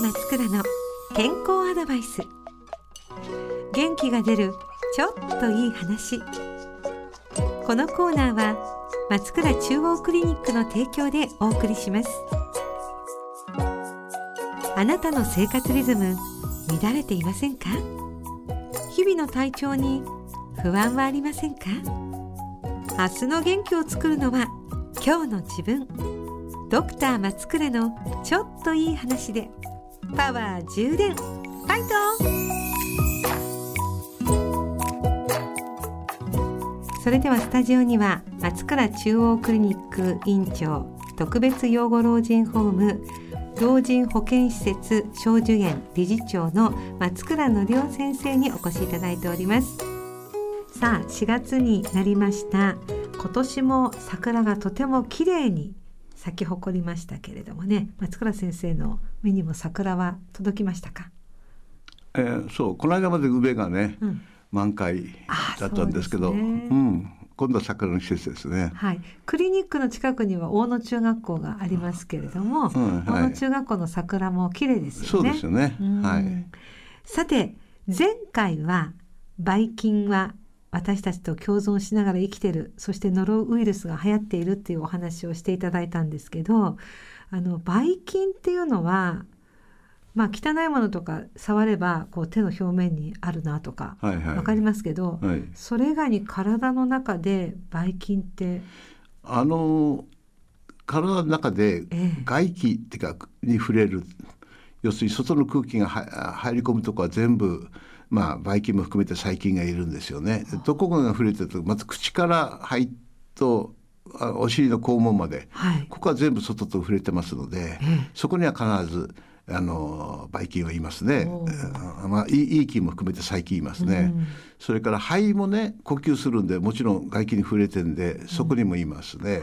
松倉の健康アドバイス。元気が出るちょっといい話。このコーナーは松倉中央クリニックの提供でお送りします。あなたの生活リズム乱れていませんか？日々の体調に不安はありませんか？明日の元気を作るのは今日の自分。ドクター松倉のちょっといい話でパワー充電。ファイト。それではスタジオには松倉中央クリニック院長、特別養護老人ホーム老人保健施設小寿園理事長の松倉則夫先生にお越しいただいております。さあ、4月になりました。今年も桜がとても綺麗に咲き誇りましたけれどもね、松倉先生の目にも桜は届きましたか？ そう、この間まで梅がね、満開だったんですけど、今度は桜の季節ですね。 はい、クリニックの近くには大野中学校がありますけれども、大野中学校の桜も綺麗ですよね。 そうですよね。はい。 さて、前回はばい菌は私たちと共存しながら生きている、そしてノロウイルスが流行っているっていうお話をしていただいたんですけど、ばい菌っていうのは、汚いものとか触ればこう手の表面にあるなとか分かりますけど、それ以外に体の中でばい菌って体の中で外気っていうかに触れる、要するに外の空気が入り込むところは全部ばい菌も含めて細菌がいるんですよね。どこが触れてると、まず口から入っとお尻の肛門まで、ここは全部外と触れてますので、そこには必ずばい菌はいますね。いい菌も含めて細菌いますね。それから肺もね、呼吸するんで、もちろん外気に触れてるんで、そこにもいますね。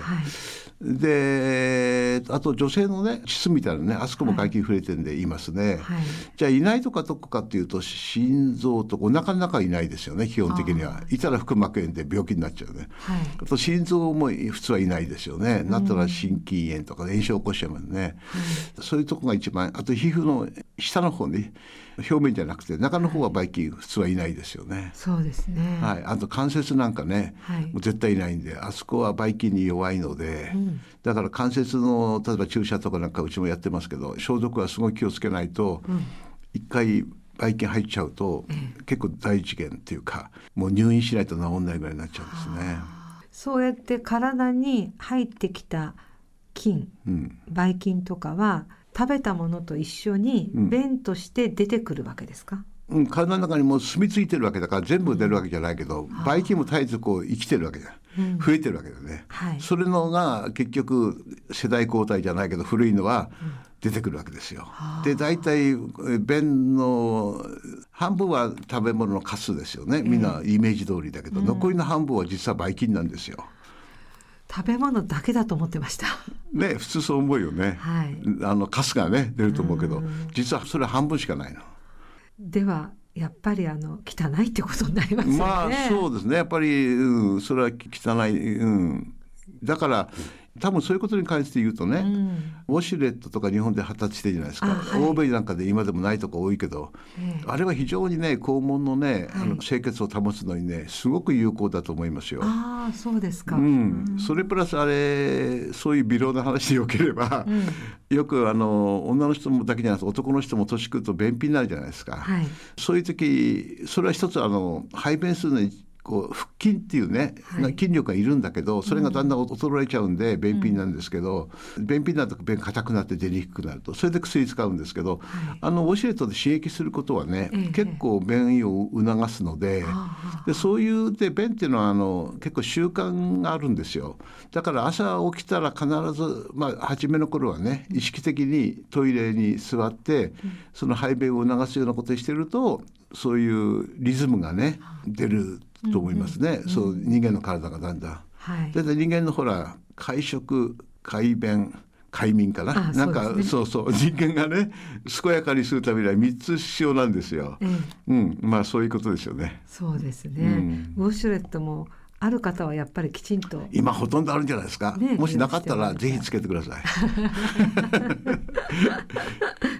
で、あと女性のね、膣みたいなね、あそこも外気に触れてるんでいますね。じゃあいないとかどこかっていうと、心臓とお腹の中はいないですよね。基本的にはいたら腹膜炎で病気になっちゃうね。あと心臓も普通はいないですよね。なったら心筋炎とか炎症を起こしちゃいますね。そういうとこが一番。あと皮膚の下の方に、表面じゃなくて中の方はばい菌普通はいないですよね。 そうですね。 あと関節なんかね、もう絶対いないんで、あそこはばい菌に弱いので、だから関節の例えば注射とかなんかうちもやってますけど、消毒はすごい気をつけないと、一回ばい菌入っちゃうと、結構大事件っていうか、もう入院しないと治んないぐらいになっちゃうんですね。 そうやって体に入ってきた菌、ばい菌とかは食べたものと一緒に便として出てくるわけですか？ 体の中にもう住み着いてるわけだから全部出るわけじゃないけど、ばい菌も絶えずこう生きてるわけじゃん、増えてるわけだよね。それのが結局世代交代じゃないけど古いのは出てくるわけですよ。で、大体便の半分は食べ物のカスですよね。みんなイメージ通りだけど、残りの半分は実はばい菌なんですよ。 食べ物だけだと思ってましたね、普通そう思うよね。カスがね出ると思うけど、実はそれ半分しかないの。 ではやっぱり汚いってことになりますよね。 そうですね。やっぱり、それは汚い、だから多分そういうことに関して言うとね、ウォシュレットとか日本で発達してるじゃないですか。欧米なんかで今でもないとこ多いけど、あれは非常にね、肛門のね、清潔を保つのにね、すごく有効だと思いますよ。 そうですか。 それプラスそういう微量な話でよければ、よく女の人もだけじゃなくて男の人も年食うと便秘になるじゃないですか。そういう時、それは一つ排便するのにこう腹筋っていうね、筋力がいるんだけど、それがだんだん衰えちゃうんで便秘なんですけど、便秘になると便硬くなって出にくくなると、それで薬使うんですけど、ウォシュレットで刺激することはね、結構便意を促すので、そういうで便っていうのは結構習慣があるんですよ。だから朝起きたら必ず、初めの頃はね、意識的にトイレに座って、その排便を促すようなことをしてると、そういうリズムがね出ると思いますね。そう、人間の体がだんだん、だいたい人間のほら会食快便快眠かな、なんかそう人間がね健やかにするためには3つ必要なんですよ。そういうことですよね。 そうですね。ウォシュレットもある方はやっぱりきちんと今ほとんどあるんじゃないですか。もしなかったらぜひつけてください。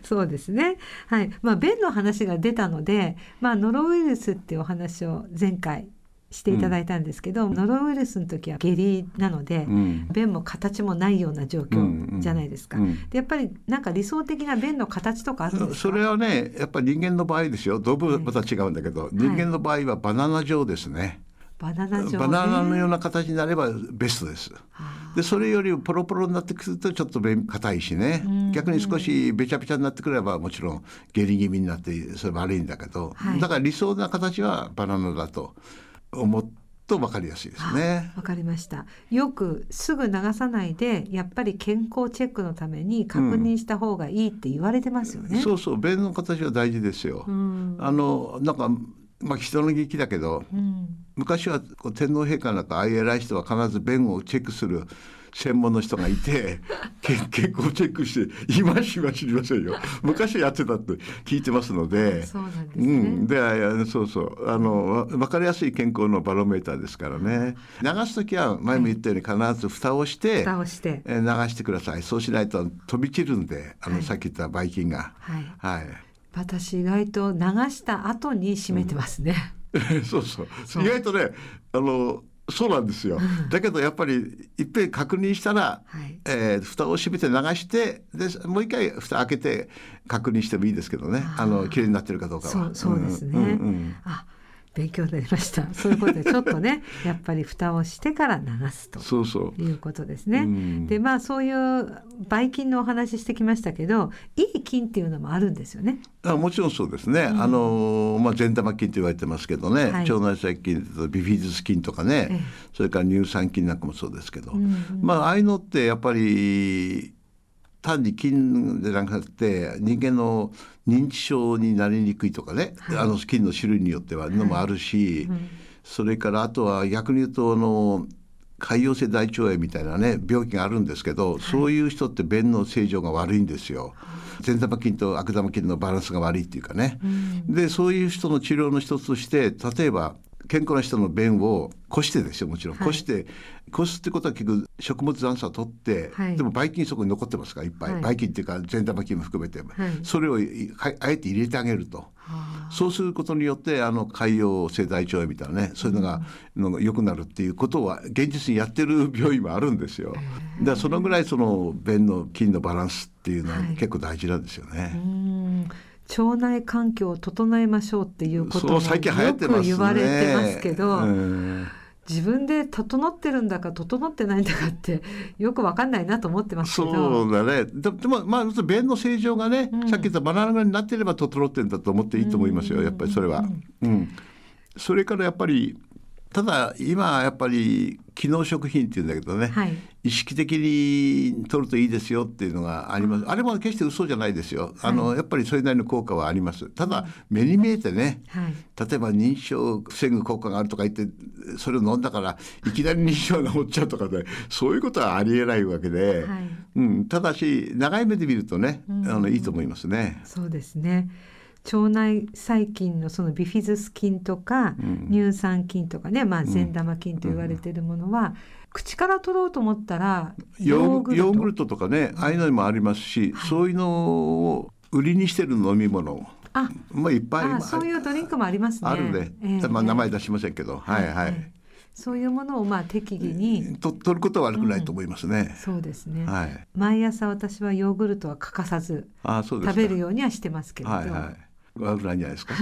そうですね、はい。便の話が出たので、ノロウイルスっていうお話を前回していただいたんですけど、ノロウイルスの時は下痢なので、便も形もないような状況じゃないですか、でやっぱりなんか理想的な便の形とかあるんですか？ それはね、やっぱり人間の場合ですよ。動物はまた違うんだけど、人間の場合はバナナ状ですね。 バナナ状ね。 バナナのような形になればベストです。でそれよりポロポロになってくるとちょっと便硬いしね、逆に少しべちゃべちゃになってくればもちろん下痢気味になってそれ悪いんだけど、だから理想な形はバナナだと思ってと分かりやすいですね。 分かりました。よくすぐ流さないでやっぱり健康チェックのために確認した方がいいって言われてますよね、 そうそう、便の形は大事ですよ、なんか人の劇だけど、昔は天皇陛下なんかああいう偉い人は必ず便をチェックする専門の人がいて健康チェックして今しは知りませんよ。昔やってたって聞いてますので、 そうなんですね。 そう分かりやすい健康のバロメーターですからね。流すときは前も言ったように必ず蓋をして流してください。そうしないと飛び散るんで、さっき言ったばい菌が、 私意外と流した後に閉めてますね、 そう意外とねそうなんですよ、だけどやっぱりいっぺん確認したら、蓋を閉めて流してでもう一回蓋開けて確認してもいいですけどね、きれいになってるかどうかは。 そうですね、勉強になりました。そういうことでちょっとねやっぱり蓋をしてから流すということですね。でそういうばい菌のお話してきましたけど、いい菌っていうのもあるんですよね。 もちろんそうですね、善玉菌と言われてますけどね、腸内細菌ビフィズス菌とかね、それから乳酸菌なんかもそうですけど、ああいうのってやっぱり単に菌でなくて人間の認知症になりにくいとかね、菌の種類によってはのもあるし、それからあとは逆に言うと潰瘍性大腸炎みたいなね病気があるんですけど、そういう人って便の正常が悪いんですよ。善玉菌と悪玉菌のバランスが悪いっていうかね、でそういう人の治療の一つとして、例えば健康な人の便をこしてですよ、もちろんこすってことは結局食物残渣を取って、でもばい菌そこに残ってますからいっぱい、ばい菌っていうか善玉菌も含めて、それをあえて入れてあげると、そうすることによって潰瘍性大腸炎みたいなね、そういうのが良くなるっていうことは現実にやってる病院もあるんですよ。だからそのぐらいその便の菌のバランスっていうのは結構大事なんですよね。 腸内環境を整えましょうっていうこともよく言われてますけど、自分で整ってるんだか整ってないんだかってよく分かんないなと思ってますけど。 そうだね。でも便の正常がね、さっき言ったバナナになっていれば整ってるんだと思っていいと思いますよ、やっぱりそれは。それからやっぱりただ今やっぱり機能食品っていうんだけどね、意識的に取るといいですよっていうのがあります。あれも決して嘘じゃないですよ。やっぱりそれなりの効果はあります。ただ目に見えてね、例えば認知症を防ぐ効果があるとか言ってそれを飲んだからいきなり認知症が治っちゃうとかね、そういうことはありえないわけで、ただし長い目で見るとね、いいと思いますね。 そうですね。腸内細菌のそのビフィズス菌とか、乳酸菌とかね、善玉菌と言われているものは、口から取ろうと思ったらヨーグルトとかね、ああいうのにもありますし、そういうのを売りにしてる飲み物いっぱいそういうドリンクもありますね。 あるね、名前出しませんけど、 そういうものを適宜に取ることは悪くないと思いますね。 そうですね、毎朝私はヨーグルトは欠かさず食べるようにはしてますけれど、 悪くないんじゃないですか。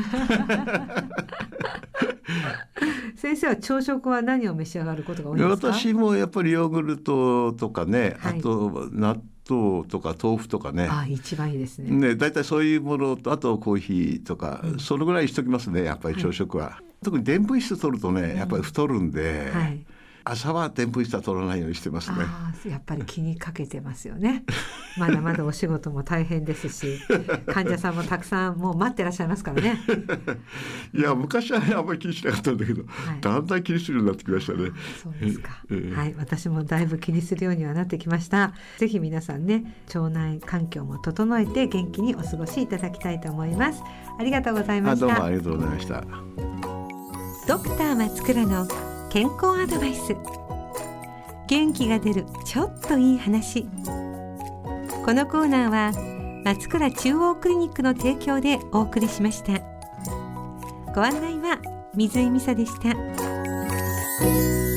先生は朝食は何を召し上がることが多いですか？ 私もやっぱりヨーグルトとかね、あと納豆とか豆腐とかね、 一番いいですね。 だいたいそういうものと、あとコーヒーとか、そのぐらいしときますね、やっぱり朝食は。特にでんぷん質取るとね、やっぱり太るんで、朝はでんぷん質は取らないようにしてますね。 やっぱり気にかけてますよね。まだまだお仕事も大変ですし、患者さんもたくさんもう待ってらっしゃいますからね。 いや昔はあんまり気にしなかったんだけど、だんだん気にするようになってきましたね。 そうですか。私もだいぶ気にするようにはなってきました。ぜひ皆さんね、腸内環境も整えて元気にお過ごしいただきたいと思います。ありがとうございました。 どうもありがとうございました。 ドクター松倉の健康アドバイス。元気が出るちょっといい話。このコーナーは松倉中央クリニックの提供でお送りしました。ご案内は水井美沙でした。